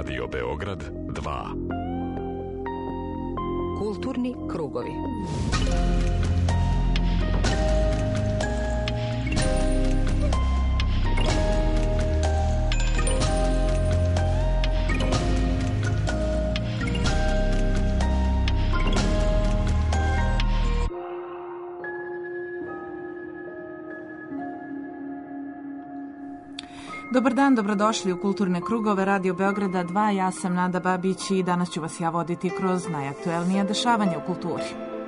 Radio Beograd 2. Kulturni krugovi. Dobar dan, dobrodošli u Kulturne krugove Radio Beograda 2. Ja sam Nada Babić i danas ću vas ja voditi kroz najaktuelnija dešavanja u kulturi.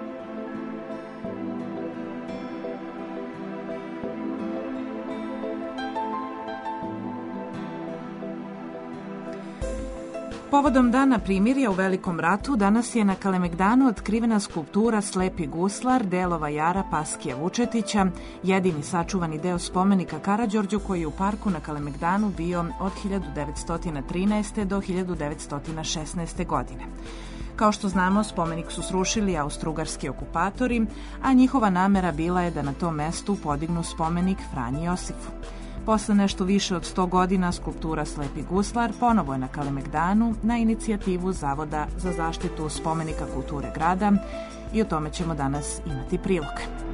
Povodom Dana primirja u Velikom ratu, danas je na Kalemegdanu otkrivena skulptura Slepi guslar delova Jara Paskija Vučetića, jedini sačuvani deo spomenika Karađorđu koji je u parku na Kalemegdanu bio od 1913. do 1916. godine. Kao što znamo, spomenik su srušili austrougarski okupatori, a njihova namera bila je da na tom mestu podignu spomenik Franji Josifu. Posle nešto više od 100 godina skulptura Slepi guslar ponovo je na Kalemegdanu na inicijativu Zavoda za zaštitu spomenika kulture grada i o tome ćemo danas imati prilog.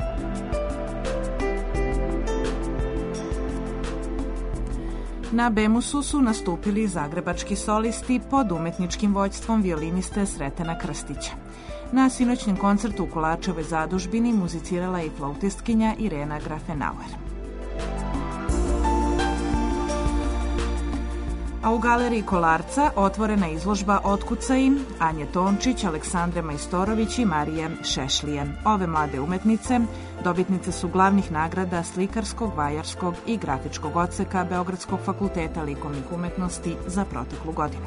Na Bemusu su nastupili zagrebački solisti pod umetničkim vođstvom violiniste Sretena Krstića. Na sinoćnjem koncertu u Kolačevoj zadužbini muzicirala je i flautistkinja Irena Grafenauer. A u galeriji Kolarca otvorena izložba Otkucaji Anje Tončić, Aleksandre Majstorović i Marije Šešlije. Ove mlade umetnice dobitnice su glavnih nagrada slikarskog, vajarskog i grafičkog odseka Beogradskog fakulteta likovnih umetnosti za proteklu godinu.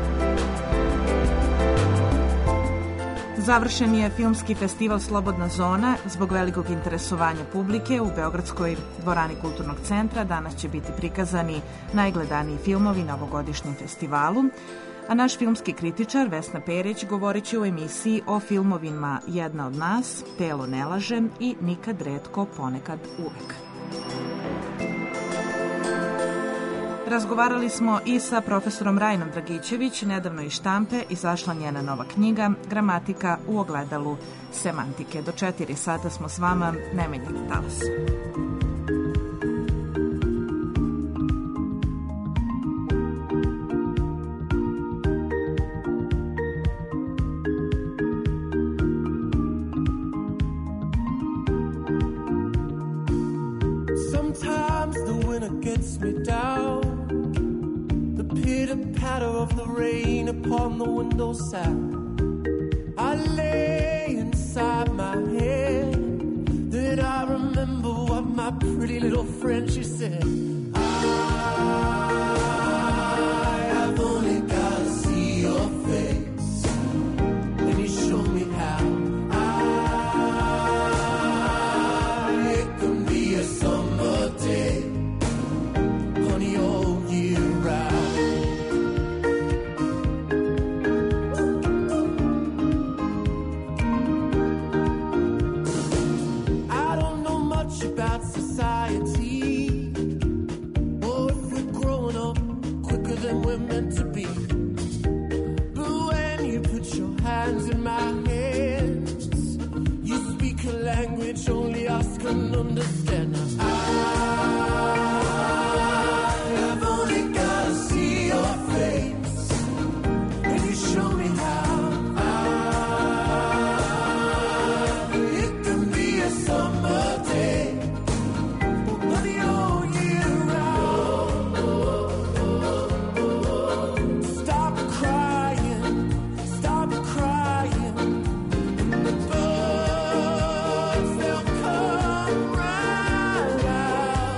Završen je filmski festival Slobodna zona. Zbog velikog interesovanja publike u Beogradskoj dvorani Kulturnog centra danas će biti prikazani najgledaniji filmovi na ovogodišnjem festivalu, a naš filmski kritičar Vesna Perić govorit će u emisiji o filmovima Jedna od nas, Telo ne laže i Nikad retko, ponekad uvek. Razgovarali smo i sa profesorom Rajnom Dragićević, nedavno iz štampe izašla njena nova knjiga Gramatika u ogledalu semantike. Do 4 sata smo s vama, ne menjajte talas. Sometimes the winter gets me down. Pitter-patter of the rain upon the windowsill. I lay inside my head. Then I remember what my pretty little friend, she said. I have only got to see your face, and you show me how. It can be a summer day, honey, all year round. About society, or if we're growing up quicker than we're meant to be. But when you put your hands in my hands, you speak a language only us can understand. I have only got to see your face, and you show me how. It can be a summer day. Out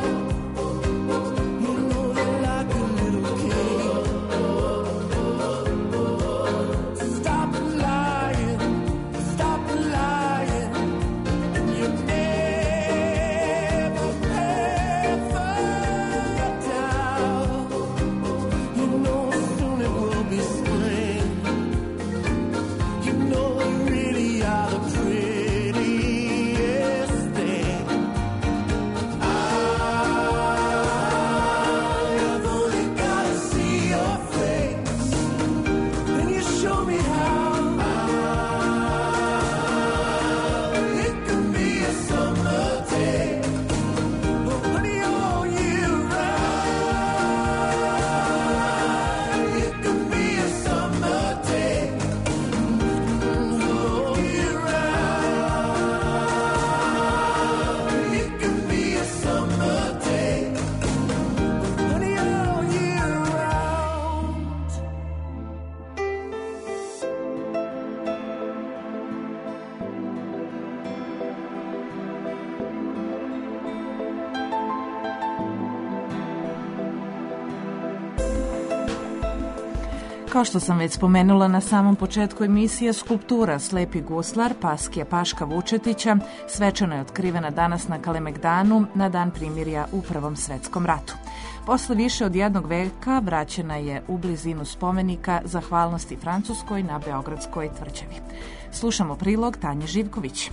Kao što sam već spomenula na samom početku emisije, skulptura Slepi guslar Paskija Paška Vučetića svečano je otkrivena danas na Kalemegdanu na dan primirja u Prvom svetskom ratu. Posle više od jednog veka vraćena je u blizinu spomenika zahvalnosti Francuskoj na Beogradskoj tvrđavi. Slušamo prilog Tanje Živković.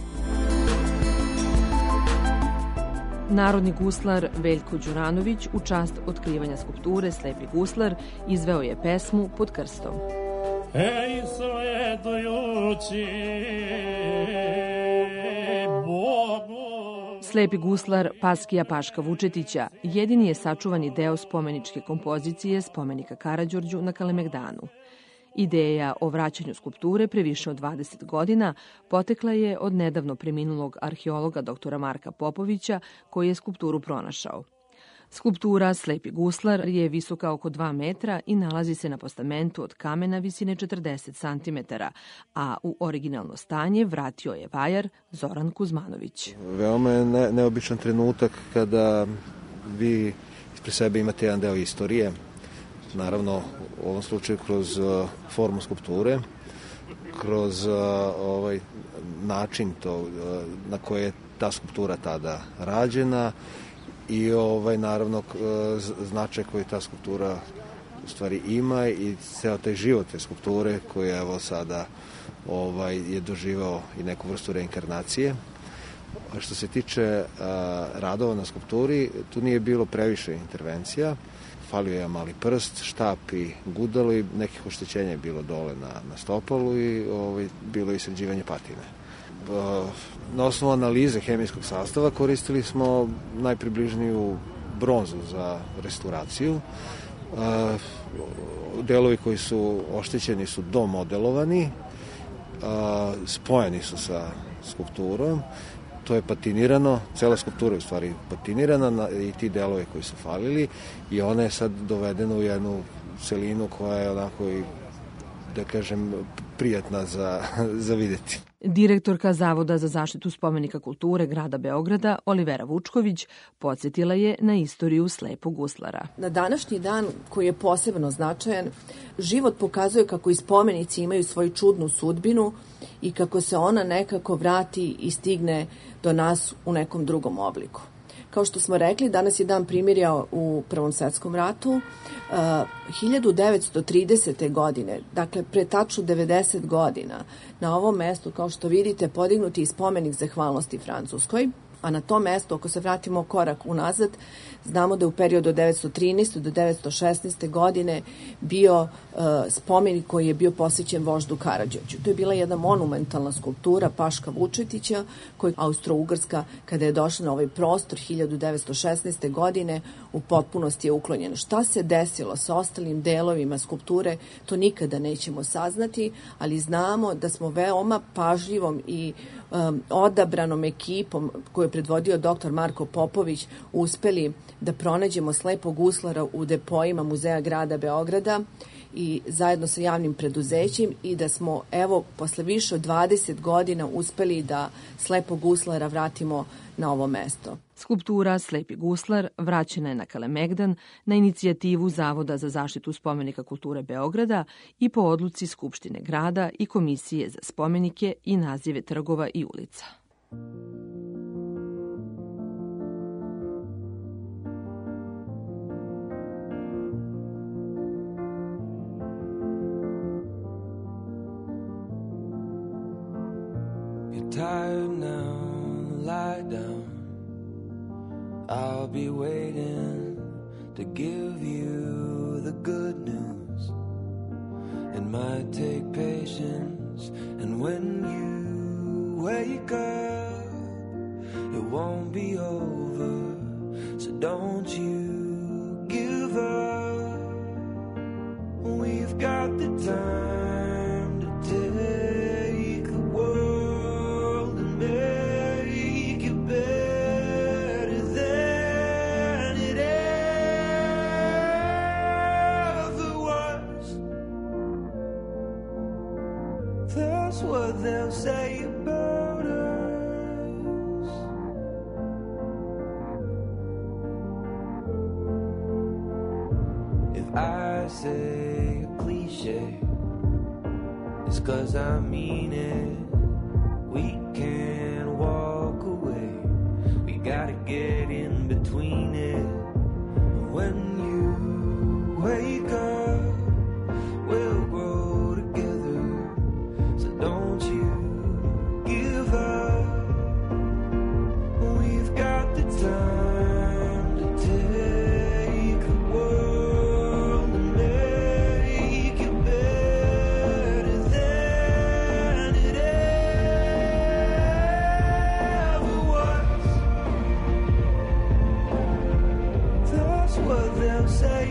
Narodni guslar Veljko Đuranović u čast otkrivanja skulpture Slepi guslar izveo je pesmu Pod krstom. Ej, svetujući Bogu. Slepi guslar Paskija Paška Vučetića jedini je sačuvani deo spomeničke kompozicije spomenika Karađorđu na Kalemegdanu. Ideja o vraćanju skulpture pre više od 20 godina potekla je od nedavno preminulog arheologa doktora Marka Popovića, koji je skulpturu pronašao. Skulptura Slepi guslar je visoka oko 2 metra i nalazi se na postamentu od kamena visine 40 cm, a u originalno stanje vratio je vajar Zoran Kuzmanović. Veoma je neobičan trenutak kada vi ispred sebe imate jedan deo istorije, naravno u ovom slučaju kroz formu skulpture, kroz ovaj način na koji je ta skulptura tada rađena i naravno značaj koji ta skulptura u stvari ima i ceo taj život te skulpture koji evo sada je doživao i neku vrstu reinkarnacije. A što se tiče radova na skulpturi, tu nije bilo previše intervencija. Falio je mali prst, štap i gudalo i nekih oštećenja je bilo dole na stopalu i bilo je sređivanje patine. Na osnovu analize hemijskog sastava koristili smo najpribližniju bronzu za restauraciju. Delovi koji su oštećeni su domodelovani, spojeni su sa skulpturom. To je patinirano, cela skulptura je u stvari patinirana i ti delovi koji su falili i ona je sad dovedena u jednu celinu koja je onako i, da kažem, prijatna za videti. Direktorka Zavoda za zaštitu spomenika kulture grada Beograda, Olivera Vučković, podsjetila je na istoriju Slepog guslara. Na današnji dan, koji je posebno značajan, život pokazuje kako i spomenici imaju svoju čudnu sudbinu i kako se ona nekako vrati i stigne do nas u nekom drugom obliku. Kao što smo rekli, danas je dan primirja u Prvom svetskom ratu. 1930. godine, dakle pre tačno 90 godina, na ovom mestu, kao što vidite, podignuti je spomenik zahvalnosti Francuskoj, a na tom mestu, ako se vratimo korak unazad, znamo da je u periodu od 1913. do 1916. godine bio spomenik koji je bio posvećen voždu Karađorđu. To je bila jedna monumentalna skulptura Paška Vučetića, koju Austro-Ugarska, kada je došla na ovaj prostor 1916. godine, u potpunosti je uklonjena. Šta se desilo sa ostalim delovima skulpture, to nikada nećemo saznati, ali znamo da smo veoma pažljivom i odabranom ekipom koju je predvodio dr. Marko Popović uspeli da pronađemo Slepog guslara u depoima Muzeja grada Beograda i zajedno sa javnim preduzećem i da smo evo posle više od 20 godina uspeli da Slepog guslara vratimo na ovo mesto. Skulptura Slepi guslar vraćena je na Kalemegdan na inicijativu Zavoda za zaštitu spomenika kulture Beograda i po odluci Skupštine grada i Komisije za spomenike i nazive trgova i ulica. You're tired now, lie down. I'll be waiting to give you the good news. It might take patience, and when you wake up, it won't be over, so don't you give up. We've got the time to take the world and make it better than it ever was. That's what they'll say about us. I say a cliche, it's 'cause I mean it. We can't walk away, we gotta get in between it. When you wake up, we'll grow together, so don't you give up. We've got the time to take the world and make it better than it ever was. That's what they'll say.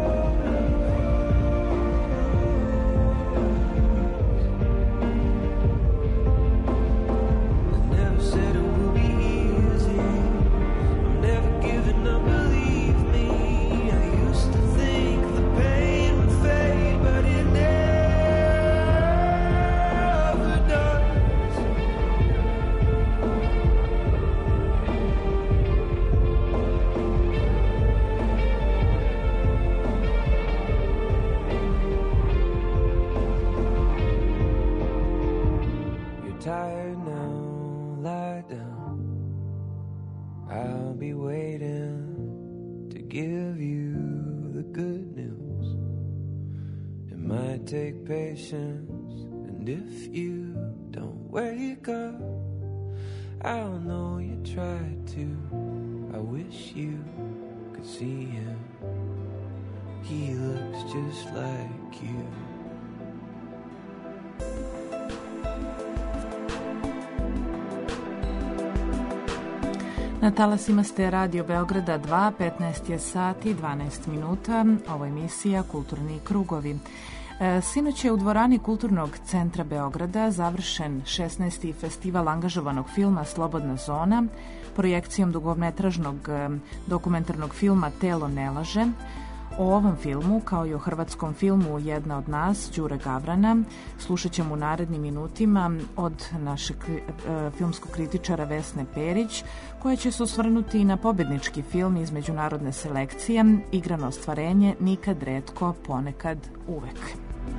Tired now, lie down. I'll be waiting to give you the good news. It might take patience, and if you don't wake up, I'll know you tried to. I wish you could see him. He looks just like you. Na talasima ste Radio Beograda 2, 15 je sati, 12 minuta. Ovo je emisija Kulturni krugovi. Sinoć je u dvorani Kulturnog centra Beograda završen 16. festival angažovanog filma Slobodna zona, projekcijom dugometražnog dokumentarnog filma Telo ne laže. O ovom filmu, kao i o hrvatskom filmu Jedna od nas, Đure Gavrana, slušat ćemo u narednim minutima od našeg filmskog kritičara Vesne Perić, koja će se osvrnuti na pobednički film iz međunarodne selekcije Igrano ostvarenje, nikad, retko, ponekad, uvek.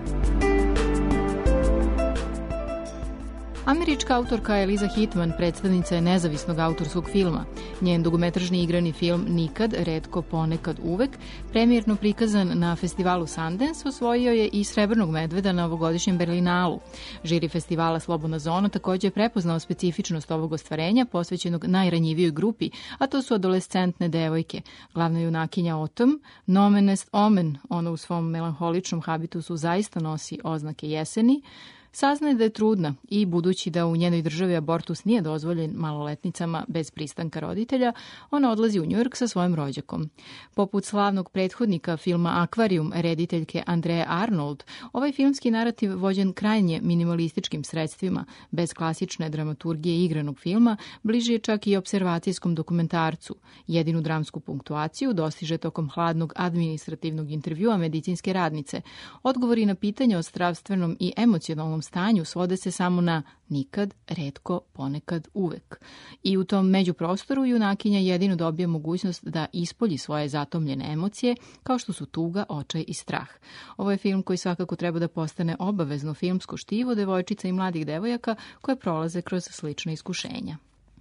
Američka autorka Eliza Hittman predstavnica je nezavisnog autorskog filma. Njen dugometražni igrani film Nikad, retko, ponekad, uvek, premijerno prikazan na festivalu Sundance, osvojio je i Srebrnog medveda na ovogodišnjem Berlinalu. Žiri festivala Slobodna zona također je prepoznao specifičnost ovog ostvarenja posvećenog najranjivijoj grupi, a to su adolescentne devojke. Glavna junakinja Autumn, nomen est omen, ona u svom melanholičnom habitusu zaista nosi oznake jeseni, saznaje da je trudna i budući da u njenoj državi abortus nije dozvoljen maloletnicama bez pristanka roditelja, ona odlazi u Njujork sa svojim rođakom. Poput slavnog prethodnika filma Akvarijum rediteljke Andreje Arnold, ovaj filmski narativ vođen krajnje minimalističkim sredstvima, bez klasične dramaturgije igranog filma, bliži je čak i observacijskom dokumentarcu. Jedinu dramsku punktuaciju dostiže tokom hladnog administrativnog intervjua medicinske radnice. Odgovori na pitanja o zdravstvenom i emocionalnom stanju svode se samo na nikad, retko, ponekad, uvek. I u tom međuprostoru junakinja jedino dobije mogućnost da ispolji svoje zatomljene emocije, kao što su tuga, očaj i strah. Ovo je film koji svakako treba da postane obavezno filmsko štivo devojčica i mladih devojaka koje prolaze kroz slična iskušenja.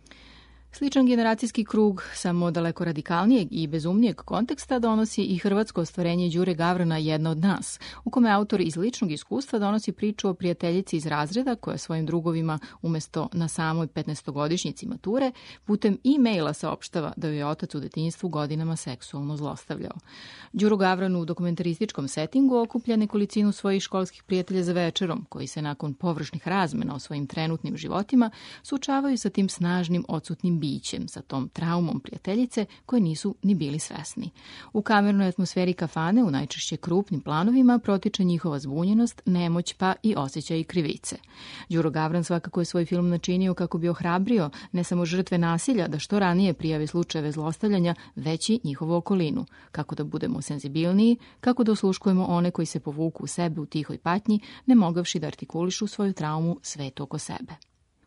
Sličan generacijski krug, samo daleko radikalnijeg i bezumnijeg konteksta, donosi i hrvatsko ostvarenje Đure Gavrana Jedna od nas, u kome autor iz ličnog iskustva donosi priču o prijateljici iz razreda koja svojim drugovima umjesto na samoj 15-godišnjici mature putem e-maila saopštava da ju je otac u detinjstvu godinama seksualno zlostavljao. Đuru Gavranu u dokumentarističkom settingu okuplja nekolicinu svojih školskih prijatelja za večerom, koji se nakon površnih razmena o svojim trenutnim životima suočavaju sa tim snažnim odsutnim bićem, sa tom traumom prijateljice koje nisu ni bili svesni. U kamernoj atmosferi kafane, u najčešće krupnim planovima, protiče njihova zbunjenost, nemoć pa i osjećaj krivice. Đuro Gavran svakako je svoj film načinio kako bi ohrabrio ne samo žrtve nasilja da što ranije prijave slučajeve zlostavljanja, već i njihovu okolinu. Kako da budemo senzibilniji, kako da osluškujemo one koji se povuku u sebe u tihoj patnji, ne mogavši da artikulišu svoju traumu svetu oko sebe.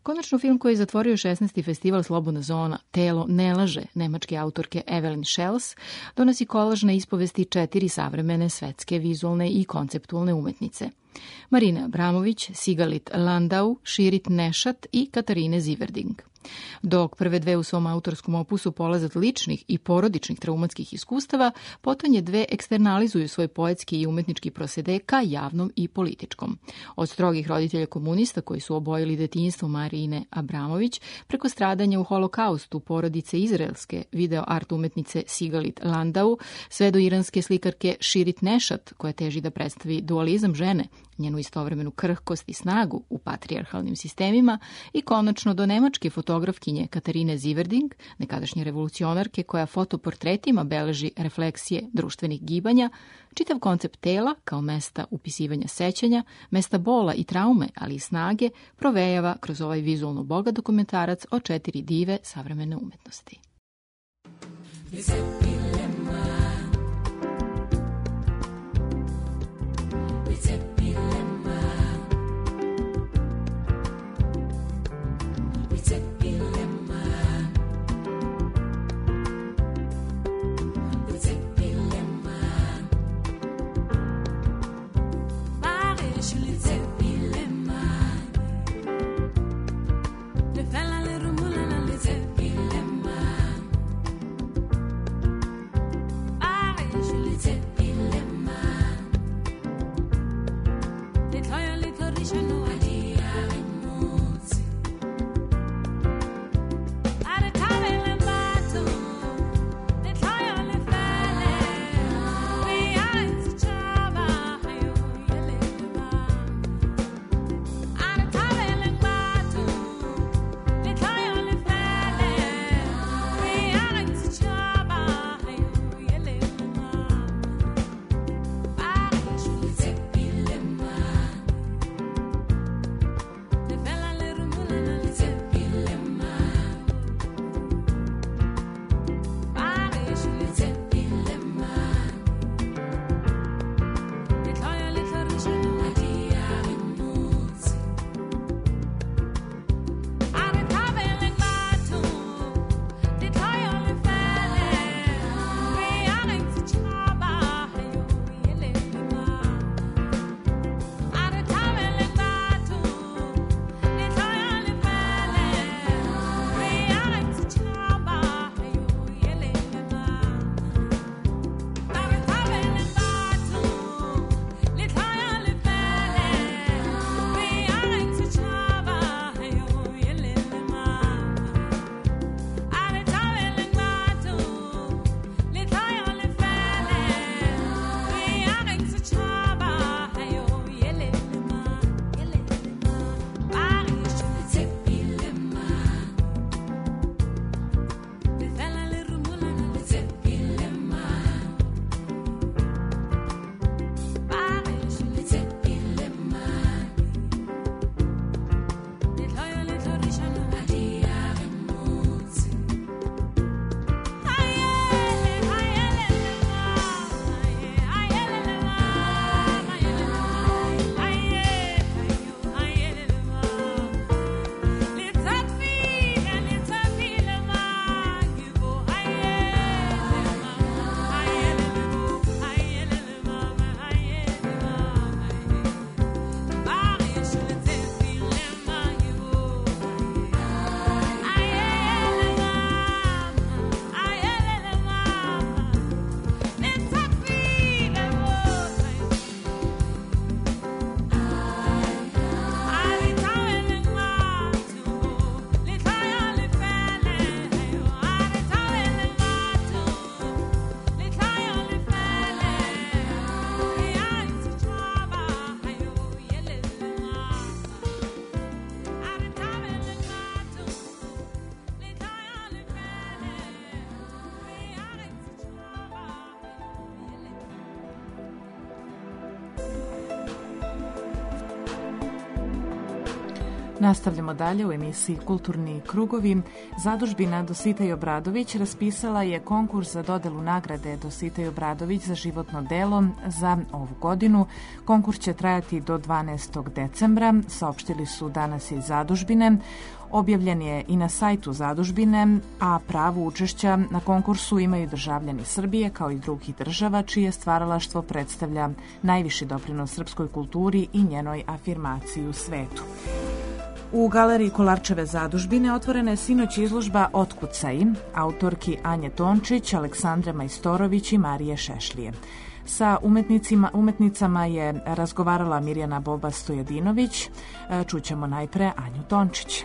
Konačno film koji je zatvorio 16. festival Slobodna zona, Telo ne laže, nemačke autorke Evelyn Schels, donosi kolažne ispovesti 4 savremene svetske vizualne i konceptualne umetnice. Marine Abramović, Sigalit Landau, Širit Nešat i Katarine Ziverding. Dok prve dve u svom autorskom opusu polaze od ličnih i porodičnih traumatskih iskustava, potonje dve eksternalizuju svoj poetski i umetnički prosede ka javnom i političkom. Od strogih roditelja komunista koji su obojili detinjstvo Marine Abramović, preko stradanja u holokaustu porodice izraelske video art umetnice Sigalit Landau, sve do iranske slikarke Širit Nešat, koja teži da predstavi dualizam žene, njenu istovremenu krhkost i snagu u patrijarhalnim sistemima, i konačno do nemačke fotografkinje Katarine Ziverding, nekadašnje revolucionarke koja fotoportretima beleži refleksije društvenih gibanja, čitav koncept tela kao mesta upisivanja sećanja, mesta bola i traume, ali i snage, provejava kroz ovaj vizualno bogat dokumentarac o 4 dive savremene umetnosti. Nastavljamo dalje u emisiji Kulturni krugovi. Zadužbina Dositej Obradović raspisala je konkurs za dodelu nagrade Dositej Obradović za životno delo za ovu godinu. Konkurs će trajati do 12. decembra, saopštili su danas iz Zadužbine. Objavljen je i na sajtu Zadužbine, a pravo učešća na konkursu imaju državljani Srbije kao i drugih država čije stvaralaštvo predstavlja najviši doprinos srpskoj kulturi i njenoj afirmaciji u svetu. U galeriji Kolarčeve Zadužbine otvorena je sinoć izložba Otkucaj, autorki Anje Tončić, Aleksandre Majstorović i Marije Šešlije. Sa umetnicama je razgovarala Mirjana Boba Stojadinović. Čućemo najpre Anju Tončić.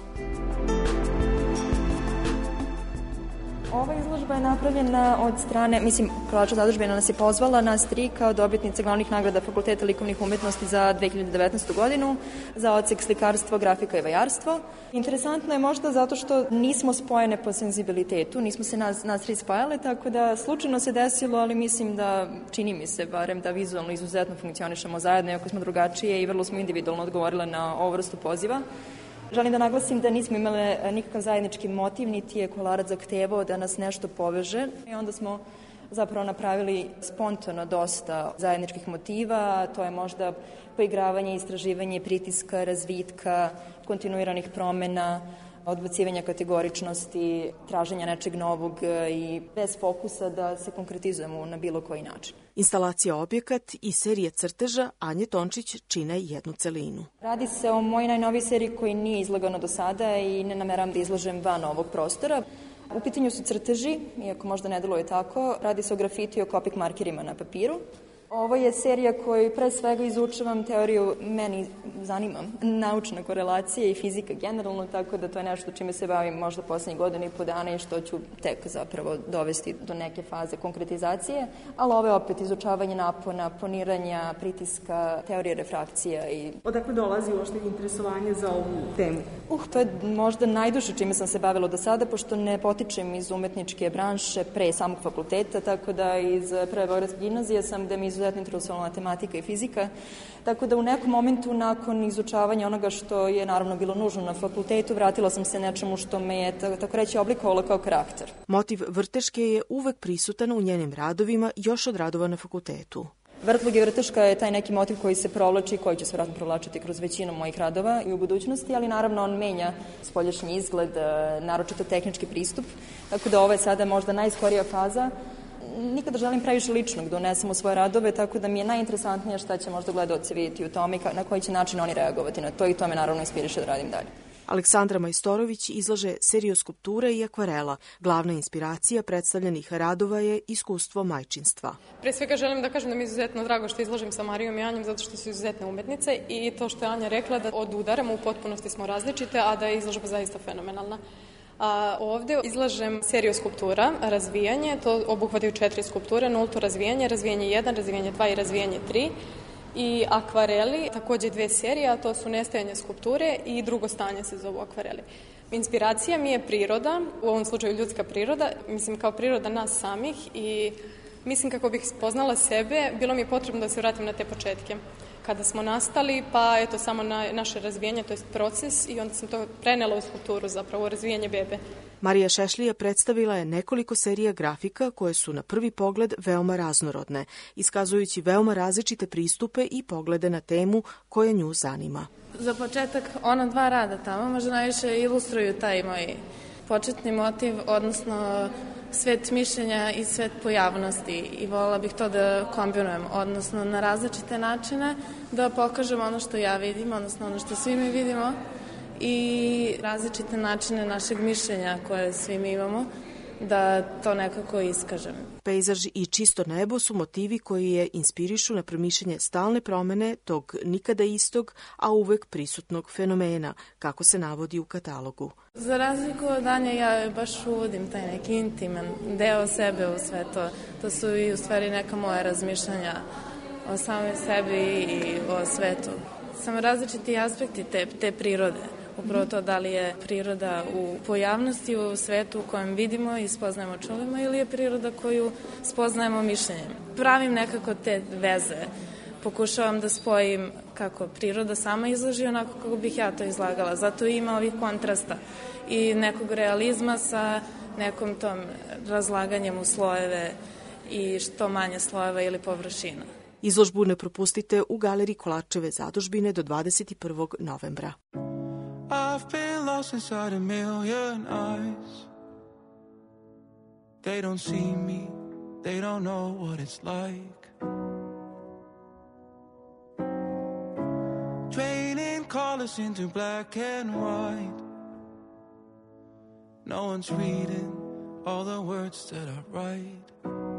Ova izložba je napravljena od strane, Kolarčeva Zadužbina nas je pozvala, nas tri, kao dobitnice glavnih nagrada Fakulteta likovnih umetnosti za 2019. godinu, za odsek slikarstvo, grafika i vajarstvo. Interesantno je možda zato što nismo spojene po senzibilitetu, nismo se nas tri spajale, tako da slučajno se desilo, ali mislim da, čini mi se barem, da vizualno izuzetno funkcionišemo zajedno, iako smo drugačije i vrlo smo individualno odgovorile na ovu vrstu poziva. Želim da naglasim da nismo imale nikakav zajednički motiv, niti je Kolarac zahtevao da nas nešto poveže i onda smo zapravo napravili spontano dosta zajedničkih motiva, to je možda poigravanje, istraživanje pritiska, razvitka, kontinuiranih promena, odbacivanja kategoričnosti, traženja nečeg novog i bez fokusa da se konkretizujemo na bilo koji način. Instalacija objekat i serije crteža Anje Tončić čine jednu celinu. Radi se o mojoj najnovijoj seriji koji nije izlagano do sada i ne nameravam da izlažem van ovog prostora. U pitanju su crteži, iako možda ne deluje tako, radi se o grafiti i o kopik markerima na papiru. Ovo je serija koju pre svega izučavam teoriju, meni zanima naučna korelacija i fizika generalno, tako da to je nešto čime se bavim možda poslednjih godina i po dana i što ću tek zapravo dovesti do neke faze konkretizacije, ali ovo je opet izučavanje napona, poniranja, pritiska, teorije refrakcija. Odakle dolazi uopšte interesovanje za ovu temu? To je možda najduže čime sam se bavila do sada, pošto ne potičem iz umetničke branše pre samog fakulteta, tako da iz Beogradske gimnazije sam, gde mi izuzetno interesovala matematika i fizika, tako da u nekom momentu nakon izučavanja onoga što je naravno bilo nužno na fakultetu, vratila sam se nečemu što me je, tako reći, oblikovalo kao karakter. Motiv vrteške je uvek prisutan u njenim radovima još od radova na fakultetu. Vrtlog i vrteška je taj neki motiv koji se provlači, koji će se vratno provlačiti kroz većinu mojih radova i u budućnosti, ali naravno on menja spoljašnji izgled, naročito tehnički pristup, tako da ovo je sada možda najskorija faza. Nikada želim previše ličnog da unesem u svoje radove, tako da mi je najinteresantnije šta će možda gledaoci vidjeti u tome i na koji će način oni reagovati na to i to me naravno inspiriše da radim dalje. Aleksandra Majstorović izlaže seriju skulpture i akvarela. Glavna inspiracija predstavljenih radova je iskustvo majčinstva. Pre svega želim da kažem da mi je izuzetno drago što izlažem sa Marijom i Anjom, zato što su izuzetne umetnice i to što je Anja rekla da odudaramo, u potpunosti smo različite, a da je izložba zaista fenomenalna. Ovde izlažem seriju skulptura, razvijanje, to obuhvataju 4 skulpture, nulto razvijanje, razvijanje 1, razvijanje 2 i razvijanje 3. I akvareli, takođe 2 serije, a to su nestajanje skulpture i drugo stanje se zovu akvareli. Inspiracija mi je priroda, u ovom slučaju ljudska priroda, kao priroda nas samih i mislim kako bih spoznala sebe, bilo mi je potrebno da se vratim na te početke. Kada smo nastali, pa eto samo na naše razvijanje, to je proces i onda sam to prenela u skulpturu, zapravo razvijanje bebe. Marija Šešlija predstavila je nekoliko serija grafika koje su na prvi pogled veoma raznorodne, iskazujući veoma različite pristupe i poglede na temu koja nju zanima. Za početak, ona 2 rada tamo možda najviše ilustruju taj moj početni motiv, odnosno svet mišljenja i svet pojavnosti i voljela bih to da kombinujem, odnosno na različite načine da pokažem ono što ja vidim, odnosno ono što svi mi vidimo i različite načine našeg mišljenja koje svi mi imamo, da to nekako iskažem. Pejzaž i čisto nebo su motivi koji je inspirišu na promišljanje stalne promene tog nikada istog, a uvek prisutnog fenomena, kako se navodi u katalogu. Za razliku od Anje, ja baš uvodim taj neki intiman deo sebe u sve to. To su i u stvari neka moja razmišljanja o samoj sebi i o svetu. Samo različiti aspekti te prirode. Upravo to da li je priroda u pojavnosti u svetu u kojem vidimo i spoznajemo čulima ili je priroda koju spoznajemo mišljenjem. Pravim nekako te veze. Pokušavam da spojim kako priroda sama izlaži, onako kako bih ja to izlagala. Zato ima ovih kontrasta i nekog realizma sa nekom tom razlaganjem u slojeve i što manje slojeva ili površina. Izložbu ne propustite u Galeriji Kolarčeve zadužbine do 21. novembra. I've been lost inside a million eyes. They don't see me, they don't know what it's like. Draining colors into black and white. No one's reading all the words that I write.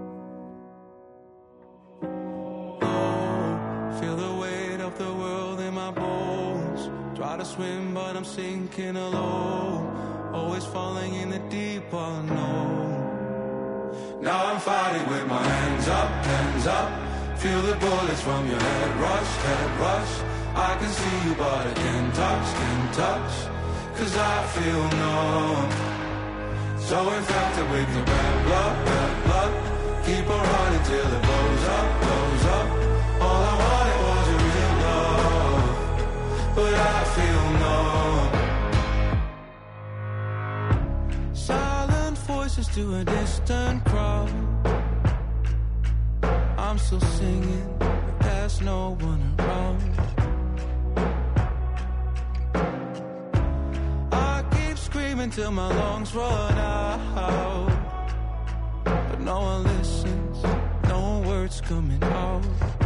Oh, feel the weight of the world in my bones. Try to swim but I'm sinking alone. Always falling in the deep unknown. Now I'm fighting with my hands up, hands up. Feel the bullets from your head rush, head rush. I can see you but I can't touch. Cause I feel numb. So infected with your bad blood. Keep on running till it blows up, blows up. All I wanted was a real love, but I feel numb. Silent voices to a distant crowd. I'm still singing, but there's no one around. I keep screaming till my lungs run out, but no one listens, no words coming out.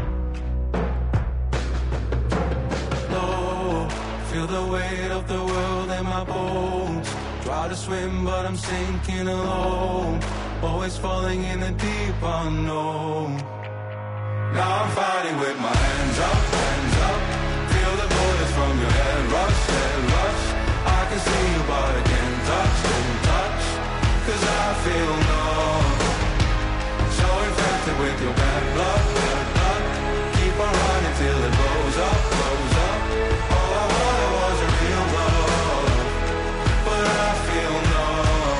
Low, feel the weight of the world in my bones. Try to swim but I'm sinking alone. Always falling in the deep unknown. Now I'm fighting with my hands up, hands up. Feel the bullets from your head rush, head rush. I can see you but I can't touch. Cause I feel numb. So infected with your bad blood. Keep on running till it blows up, blows up. All I wanted was a real love, but I feel numb.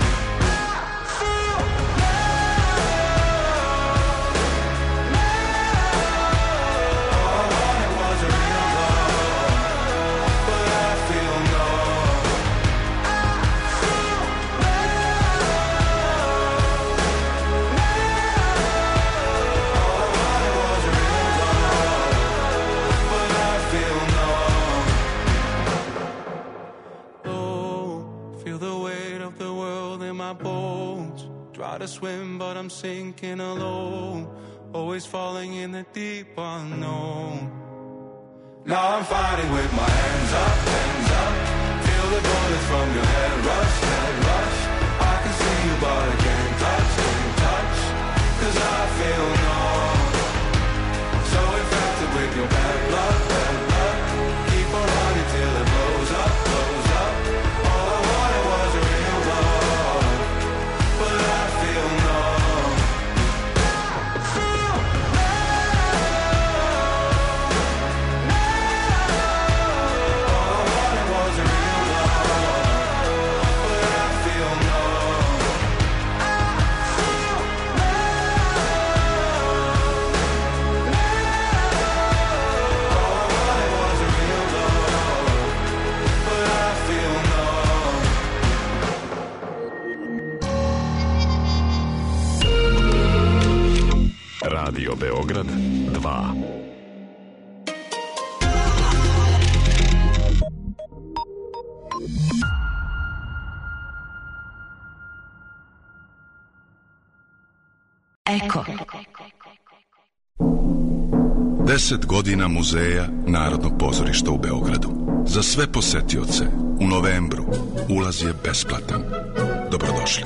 Try to swim but I'm sinking alone. Always falling in the deep unknown. Now I'm fighting with my hands up, hands up. Feel the bullets from your head rush, head rush. I can see you but I can't touch. Cause I feel numb. So infected with your bad blood. Keep on running till it blows up, blows up. All I wanted was a real love, but I feel numb. All I wanted was a real love, but I feel numb. All I wanted was a real love, but I feel numb. Radio Beograd 2. Eko. 10 godina muzeja Narodnog pozorišta u Beogradu. Za sve posetioce u novembru ulaz je besplatan. Dobrodošli.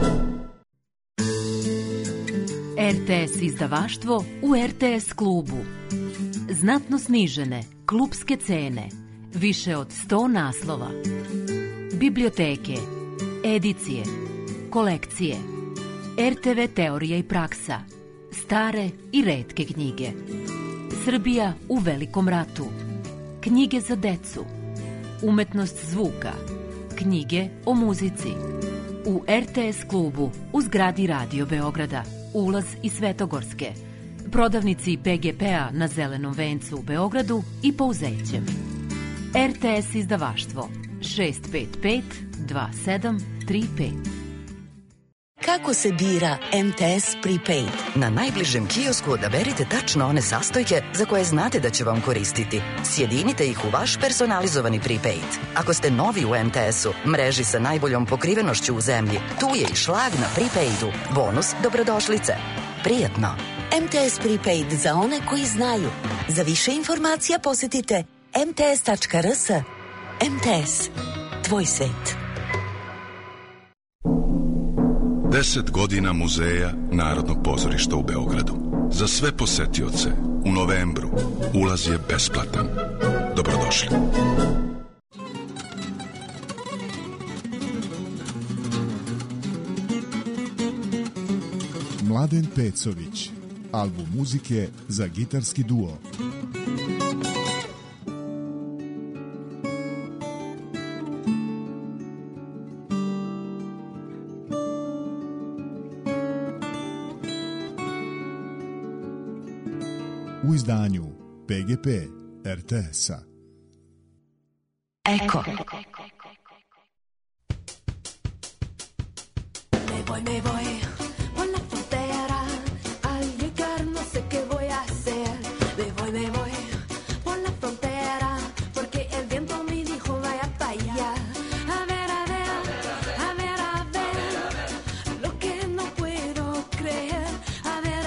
RTS izdavaštvo u RTS klubu. Znatno snižene klubske cene. Više od 100 naslova. Biblioteke, edicije, kolekcije, RTV teorija i praksa, stare i retke knjige. Srbija u velikom ratu. Knjige za decu. Umetnost zvuka. Knjige o muzici. U RTS klubu u zgradi Radio Beograda. Ulaz iz Svetogorske. prodavnici PGP-a na Zelenom vencu u Beogradu i Pouzećem. RTS izdavaštvo 655 2735. Kako se bira MTS Prepaid? Na najbližem kiosku odaberite tačno one sastojke za koje znate da će vam koristiti. Sjedinite ih u vaš personalizovani prepaid. Ako ste novi u MTS-u, mreži sa najboljom pokrivenošću u zemlji, tu je i šlag na prepaidu. Bonus dobrodošlice. Prijatno. MTS Prepaid za one koji znaju. Za više informacija posjetite mts.rs. MTS. Tvoj svet. 10 godina Muzeja Narodnog pozorišta u Beogradu. Za sve posetioce u novembru ulaz je besplatan. Dobrodošli. Mladen Pecović, album muzike za gitarski duo. U izdanju PGP RTS-a. Eko. Me voy por la frontera, al llegar no sé qué voy a hacer. Me voy por la frontera, porque el viento me dijo vaya para allá. A ver, lo que no puedo creer. A ver,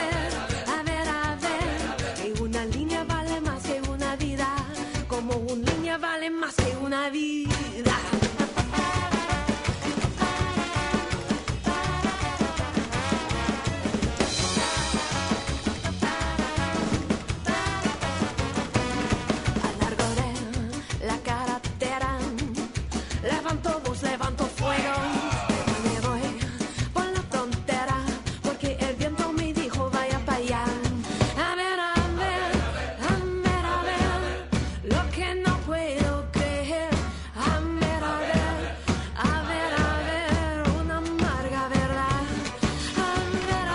que una línea vale más que una vida, como una línea vale más que una vida. Levanto fuego. Me voy por la frontera, porque el viento me dijo vaya para allá. A ver, lo que no puedo creer. A ver, una amarga verdad. A ver,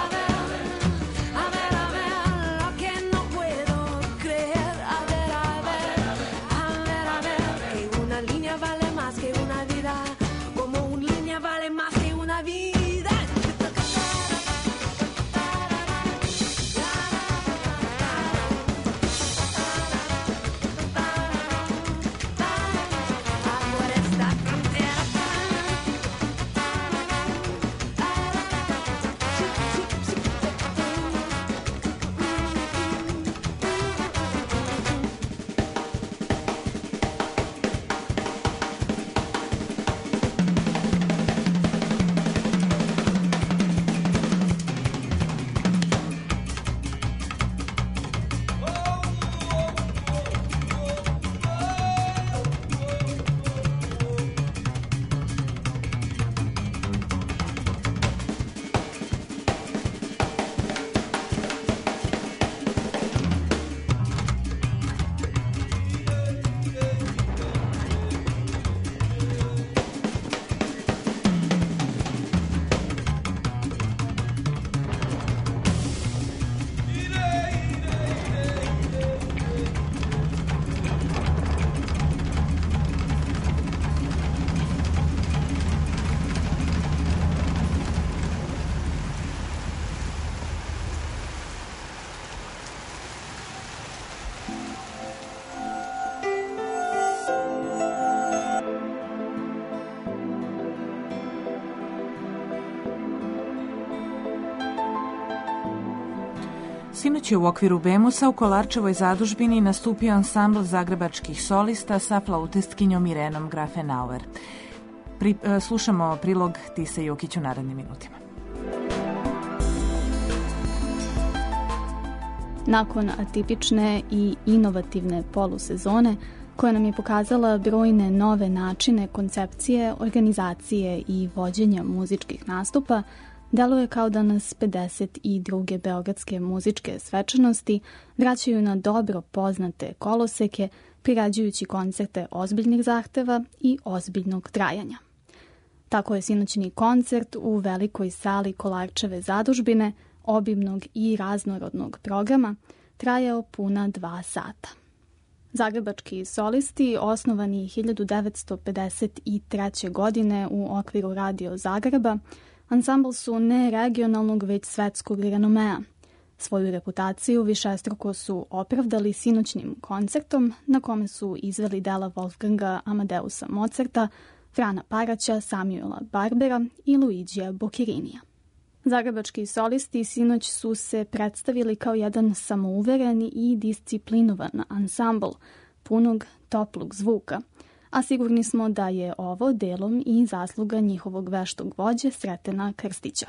lo que no puedo creer. A ver, que una línea vale más que una vida. Vale más que una vida. Por esta frontera. Sinoć je u okviru Bemusa u Kolarčevoj zadužbini nastupio ansambl zagrebačkih solista sa flautistkinjom Irenom Grafenauer. Slušamo prilog Tise Jokić u narednim minutima. Nakon atipične i inovativne polusezone, koja nam je pokazala brojne nove načine, koncepcije, organizacije i vođenja muzičkih nastupa, deluje kao da nas 52. beogradske muzičke svečanosti vraćaju na dobro poznate koloseke, prirađujući koncerte ozbiljnih zahteva i ozbiljnog trajanja. Tako je sinoćni koncert u velikoj sali Kolarčeve zadužbine obimnog i raznorodnog programa trajao puna 2 sata. Zagrebački solisti, osnovani 1953. godine u okviru Radio Zagreba, ansambl su ne regionalnog već svetskog renomea. Svoju reputaciju višestruko su opravdali sinoćnim koncertom na kome su izveli dela Wolfganga Amadeusa Mozarta, Frana Paraća, Samuela Barbera i Luigija Boccherinija. Zagrebački solisti sinoć su se predstavili kao jedan samouvereni i disciplinovan ansambl, punog toplog zvuka, a sigurni smo da je ovo delom i zasluga njihovog veštog vođe Sretena Krstića.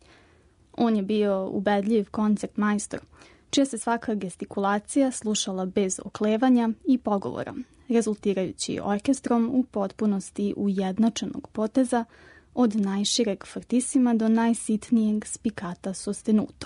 On je bio ubedljiv koncert majstor, čija se svaka gestikulacija slušala bez oklevanja i pogovora, rezultirajući orkestrom u potpunosti ujednačenog poteza od najšireg fortisima do najsitnijeg spicata sostenuto.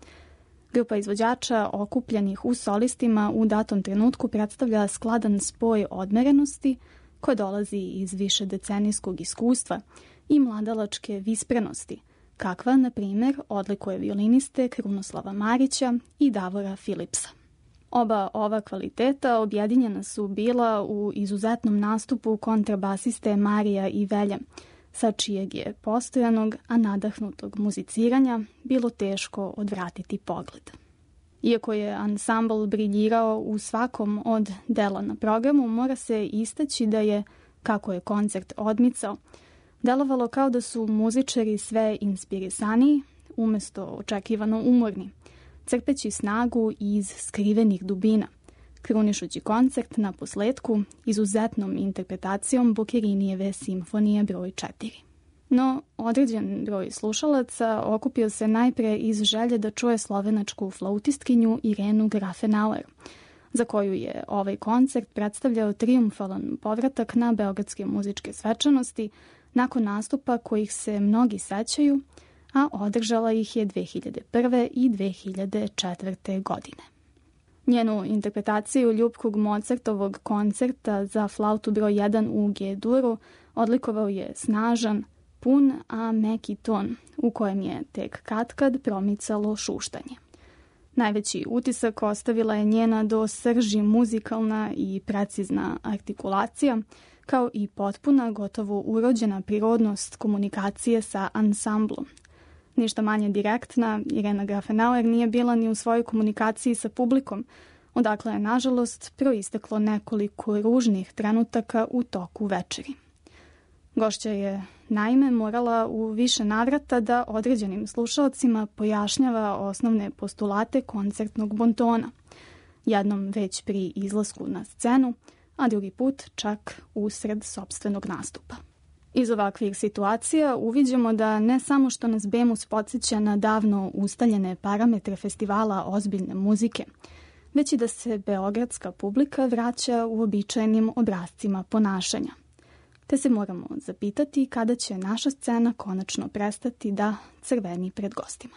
Grupa izvođača okupljenih u solistima u datom trenutku predstavlja skladan spoj odmerenosti koje dolazi iz višedecenijskog iskustva i mladalačke visprenosti, kakva, na primjer, odlikuje violiniste Krunoslava Marića i Davora Filipsa. Oba ova kvaliteta objedinjena su bila u izuzetnom nastupu kontrabasiste Marija i Velje, sa čijeg je postojanog, a nadahnutog muziciranja bilo teško odvratiti pogled. Iako je ansambl briljirao u svakom od dela na programu, mora se istaći da je, kako je koncert odmicao, delovalo kao da su muzičari sve inspirisaniji, umesto očekivano umorni, crpeći snagu iz skrivenih dubina, krunišući koncert na posledku izuzetnom interpretacijom Boccerinijeve simfonije broj 4. No, određen broj slušalaca okupio se najpre iz želje da čuje slovenačku flautistkinju Irenu Grafenauer, za koju je ovaj koncert predstavljao triumfalan povratak na beogradske muzičke svečanosti nakon nastupa kojih se mnogi sećaju, a održala ih je 2001. i 2004. godine. Njenu interpretaciju ljubkog Mozartovog koncerta za flautu broj 1 u G-duru odlikovao je snažan, pun, a meki ton u kojem je tek katkad promicalo šuštanje. Najveći utisak ostavila je njena do srži muzikalna i precizna artikulacija, kao i potpuna, gotovo urođena prirodnost komunikacije sa ansamblom. Ništa manje direktna, Irena Grafenauer nije bila ni u svojoj komunikaciji sa publikom, odakle je, nažalost, proisteklo nekoliko ružnih trenutaka u toku večeri. Gošća je, naime, morala u više navrata da određenim slušalcima pojašnjava osnovne postulate koncertnog bontona, jednom već pri izlasku na scenu, a drugi put čak usred sopstvenog nastupa. Iz ovakvih situacija uviđamo da ne samo što nas Bemus podsjeća na davno ustaljene parametre festivala ozbiljne muzike, već i da se beogradska publika vraća u običajnim obrascima ponašanja. Te se moramo zapitati kada će naša scena konačno prestati da crveni pred gostima.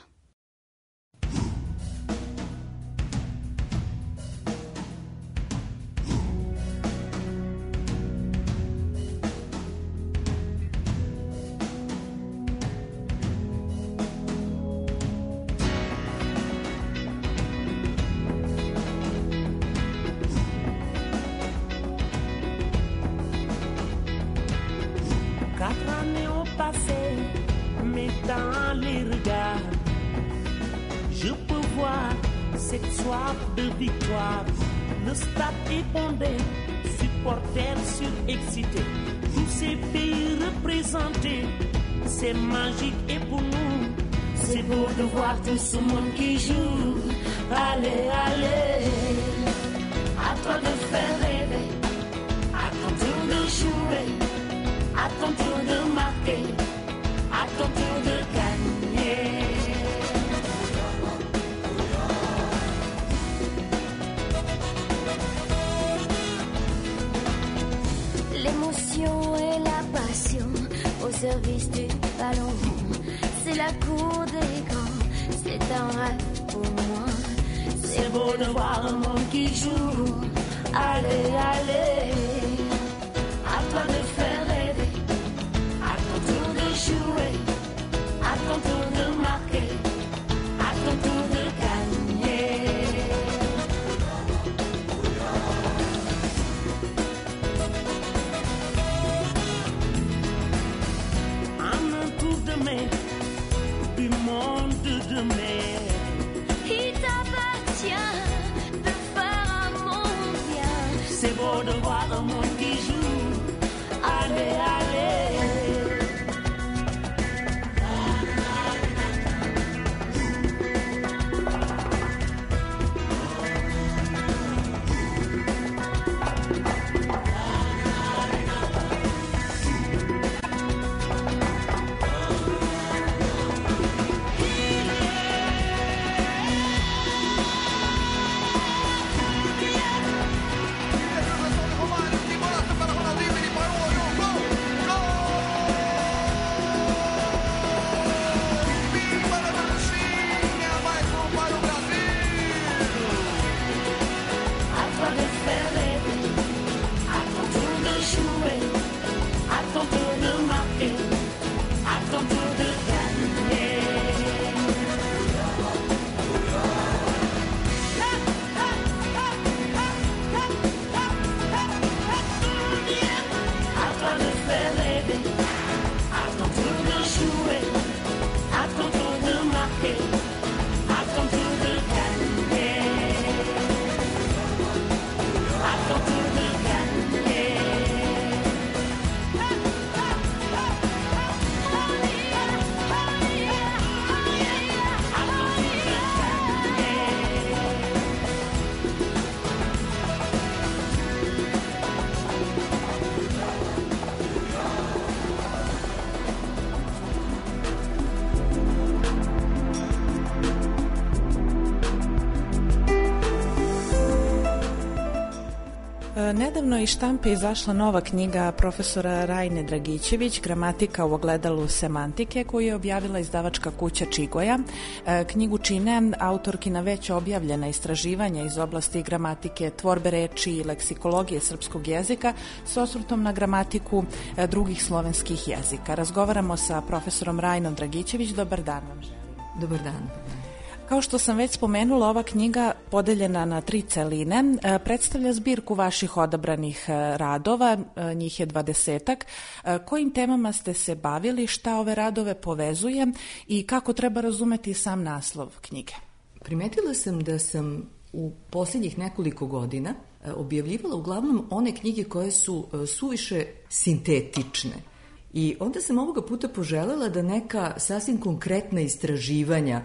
Dans les regards, je peux voir cette soif de victoire. Le stade est bondé, supporters surexcités, tous ces pays représentés, c'est magique et pour nous, c'est beau de voir tout ce monde qui joue. Allez, allez, à toi de faire rêver, à ton tour de jouer, à ton tour de marquer, à ton tour de gagner. L'émotion et la passion au service du ballon. C'est la cour des grands, c'est un rêve pour moi. C'est beau de voir un monde qui joue. Allez, allez, à toi de faire rêver, à ton tour de jouer, à ton tour de marquer, à ton Nedavno iz štampe izašla nova knjiga profesora Rajne Dragićević, Gramatika u ogledalu semantike, koju je objavila izdavačka kuća Čigoja. Knjigu čine autorkina već objavljena istraživanja iz oblasti gramatike, tvorbe reči i leksikologije srpskog jezika s osvrtom na gramatiku drugih slovenskih jezika. Razgovaramo sa profesorom Rajnom Dragićević. Dobar dan vam želim. Dobar dan. Kao što sam već spomenula, ova knjiga, podeljena na 3 celine, predstavlja zbirku vaših odabranih radova, njih je 20-ak. Kojim temama ste se bavili, šta ove radove povezuje i kako treba razumeti sam naslov knjige? Primetila sam da sam u posljednjih nekoliko godina objavljivala uglavnom one knjige koje su suviše sintetične. I onda sam ovoga puta poželjela da neka sasvim konkretna istraživanja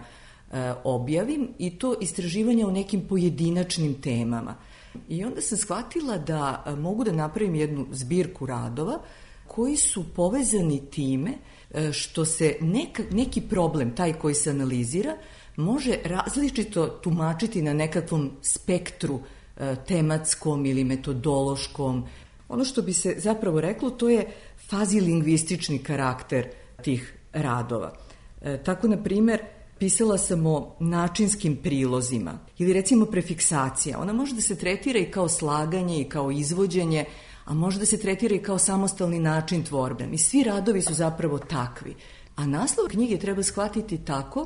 objavim, i to istraživanja o nekim pojedinačnim temama. I onda sam shvatila da mogu da napravim jednu zbirku radova koji su povezani time što se neki problem, taj koji se analizira, može različito tumačiti na nekakvom spektru tematskom ili metodološkom. Ono što bi se zapravo reklo, to je fazilingvistični karakter tih radova. Tako, na primjer, pisala sam o načinskim prilozima ili recimo prefiksacija. Ona može da se tretira i kao slaganje i kao izvođenje, a može da se tretira i kao samostalni način tvorbe. I svi radovi su zapravo takvi. A naslov knjige treba shvatiti tako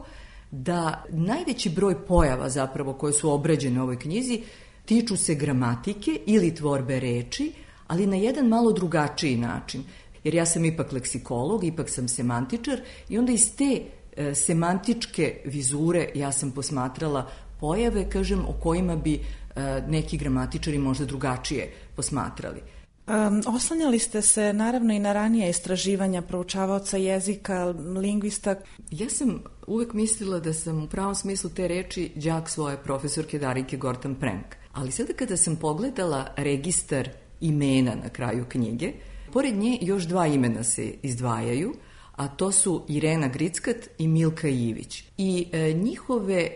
da najveći broj pojava zapravo koje su obrađene u ovoj knjizi tiču se gramatike ili tvorbe reči, ali na jedan malo drugačiji način. Jer ja sam ipak leksikolog, ipak sam semantičar i onda iz te semantičke vizure ja sam posmatrala pojave, kažem, o kojima bi neki gramatičari možda drugačije posmatrali. Oslanjali ste se naravno i na ranija istraživanja proučavaoca jezika, lingvista. Ja sam uvek mislila da sam u pravom smislu te reči đak svoje profesorke Darike Gortan-Premk. Ali sada kada sam pogledala registar imena na kraju knjige, pored nje još 2 imena se izdvajaju, a to su Irena Grickat i Milka Ivić. I njihove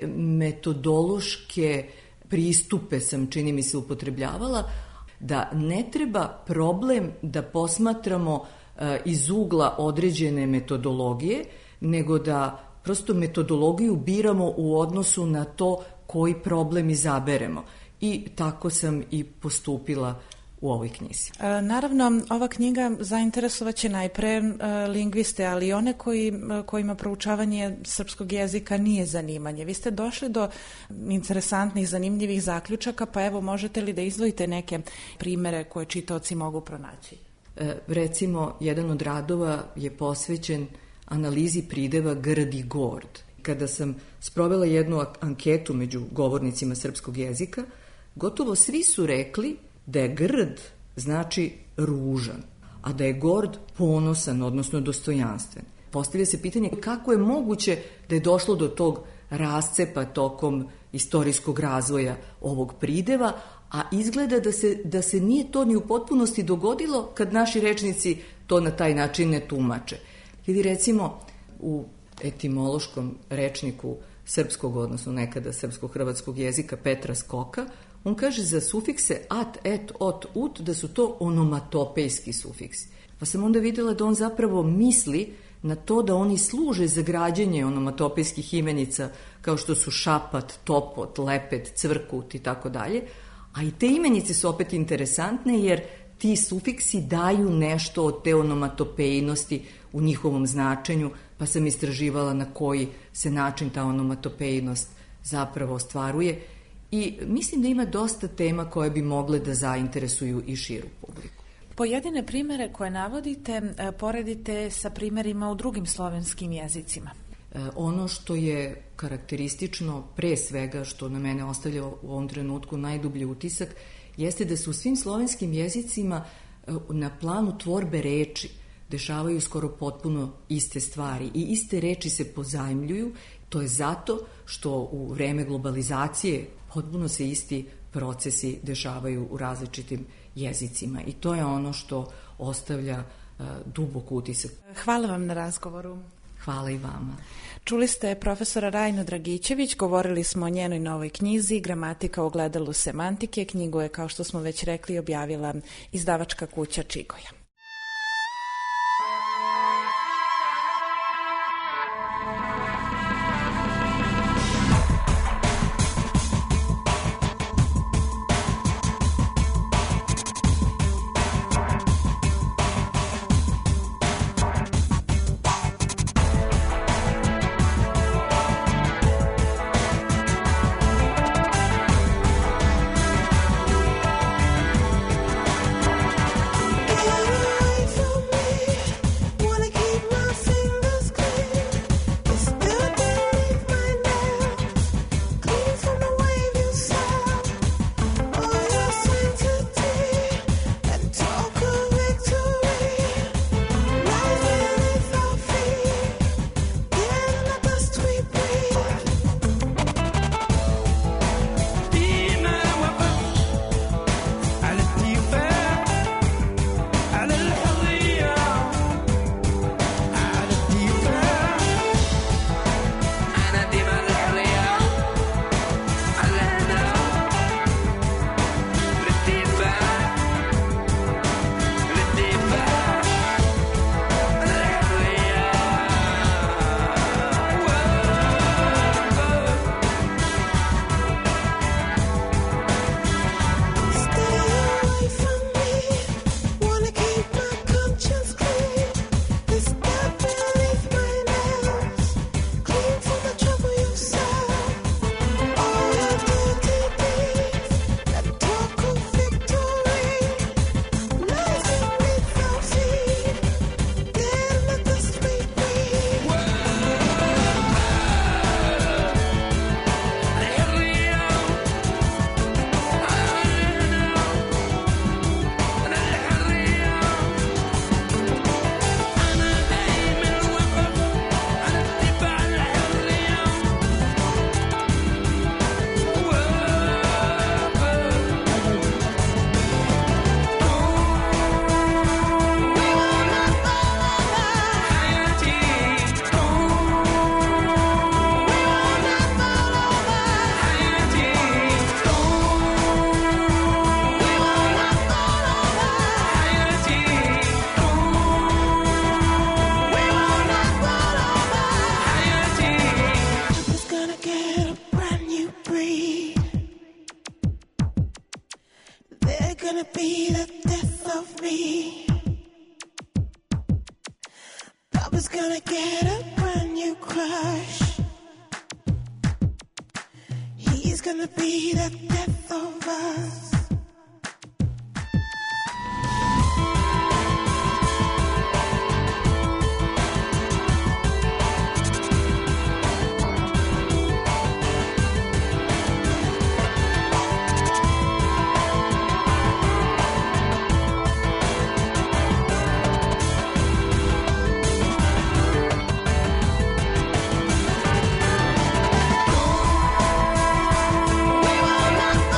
metodološke pristupe sam, čini mi se, upotrebljavala, da ne treba problem da posmatramo iz ugla određene metodologije, nego da prosto metodologiju biramo u odnosu na to koji problem izaberemo. I tako sam i postupila u ovoj knjizi. Naravno, ova knjiga zainteresovaće najpre lingviste, ali i one kojima proučavanje srpskog jezika nije zanimanje. Vi ste došli do interesantnih, zanimljivih zaključaka, pa evo, možete li da izdvojite neke primere koje čitaoci mogu pronaći? Recimo, jedan od radova je posvećen analizi prideva grd i gord. Kada sam sprovela jednu anketu među govornicima srpskog jezika, gotovo svi su rekli da je grd znači ružan, a da je gord ponosan, odnosno dostojanstven. Postavlja se pitanje kako je moguće da je došlo do tog rascepa tokom istorijskog razvoja ovog prideva, a izgleda da se nije to ni u potpunosti dogodilo kad naši rečnici to na taj način ne tumače. Ili recimo u etimološkom rečniku srpskog, odnosno nekada srpsko-hrvatskog jezika Petra Skoka, on kaže za sufikse at, et, ot, ut da su to onomatopejski sufiksi. Pa sam onda vidjela da on zapravo misli na to da oni služe za građenje onomatopejskih imenica kao što su šapat, topot, lepet, cvrkut i tako dalje. A i te imenice su opet interesantne jer ti sufiksi daju nešto od te onomatopejnosti u njihovom značenju, pa sam istraživala na koji se način ta onomatopejnost zapravo ostvaruje. I mislim da ima dosta tema koje bi mogle da zainteresuju i širu publiku. Pojedine primere koje navodite poredite sa primerima u drugim slovenskim jezicima. Ono što je karakteristično, pre svega što na mene ostavlja u ovom trenutku najdublji utisak, jeste da se u svim slovenskim jezicima na planu tvorbe reči dešavaju skoro potpuno iste stvari i iste reči se pozajmljuju. To je zato što u vreme globalizacije potpuno se isti procesi dešavaju u različitim jezicima i to je ono što ostavlja dubok utisak. Hvala vam na razgovoru. Hvala i vama. Čuli ste profesora Rajnu Dragićević, govorili smo o njenoj novoj knjizi Gramatika u ogledalu semantike. Knjigu je, kao što smo već rekli, objavila izdavačka kuća Čigoja. We will not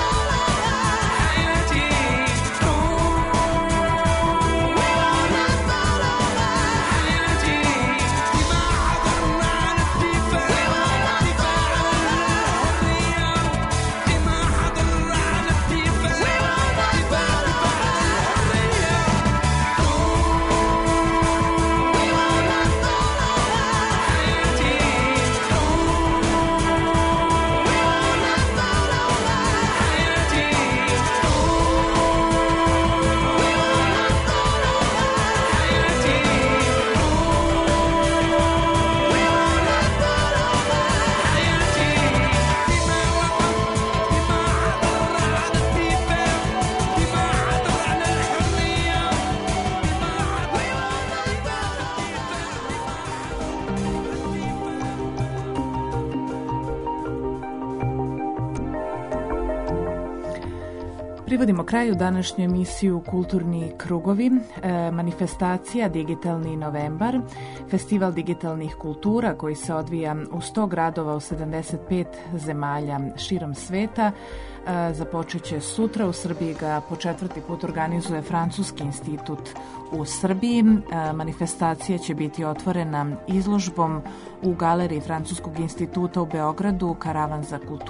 Privodimo kraju današnju emisiju Kulturni krugovi, manifestacija Digitalni novembar, festival digitalnih kultura koji se odvija u 100 gradova u 75 zemalja širom sveta. Započet će sutra. U Srbiji ga po 4. put organizuje Francuski institut u Srbiji. Manifestacija će biti otvorena izložbom u galeriji Francuskog instituta u Beogradu Karavan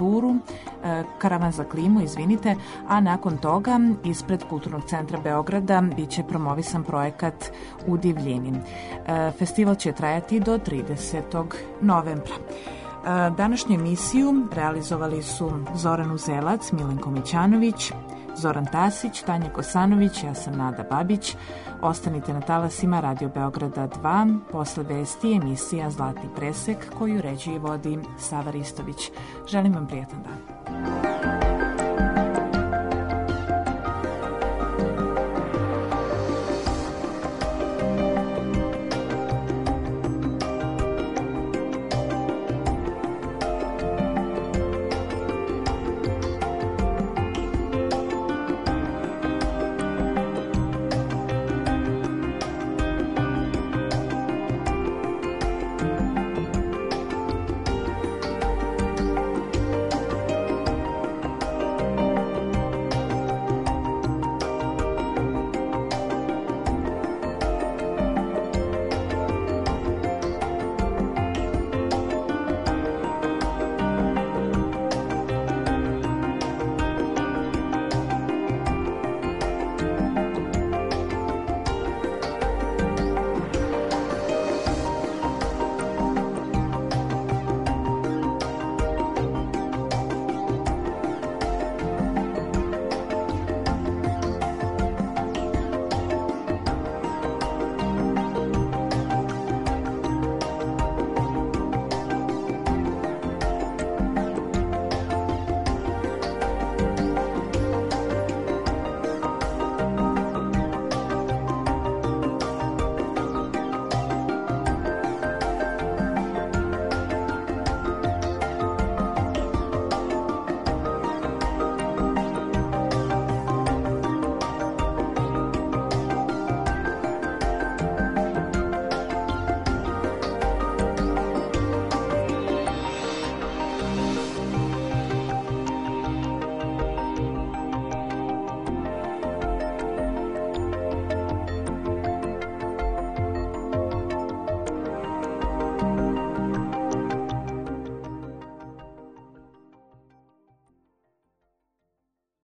za klimu, a nakon toga ispred Kulturnog centra Beograda biće promovisan projekat U divljini. Festival će trajati do 30. novembra. Današnju emisiju realizovali su Zoran Uzelac, Milenko Mićanović, Zoran Tasić, Tanja Kosanović, ja sam Nada Babić. Ostanite na talasima Radio Beograda 2, posle vesti emisija Zlatni presek koju ređi i vodi Sava Ristović. Želim vam prijetan dan.